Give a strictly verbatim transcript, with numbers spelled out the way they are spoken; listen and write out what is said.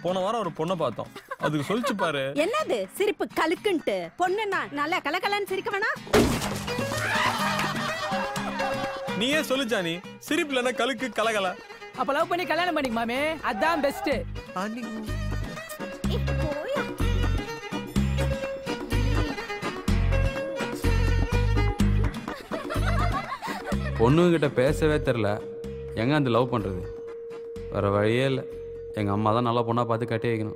போன வாரம் ஒரு பொண்ணை பார்த்தோம். அதுக்கு சொல்லிச்சு பாரு. என்னது சிரிப்பு கலுக்குன்ட்டு? பொண்ணுன்னா நல்லா கலகலன்னு சிரிக்க வேணாம். நீயே சொல்லுச்சா நீ சிரிப்புலன்னா கலுக்கு கலகல. அப்ப லவ் பண்ணி கல்யாணம் பண்ணிக்க மாமே, அதான் பெஸ்ட். பொண்ணுங்கிட்ட பேசவே தெரில, எங்க அந்த லவ் பண்ணுறது? வேறு வழியே இல்லை. எங்கள் அம்மா தான் நல்ல பொண்ணாக பார்த்து கட்டி வைக்கணும்.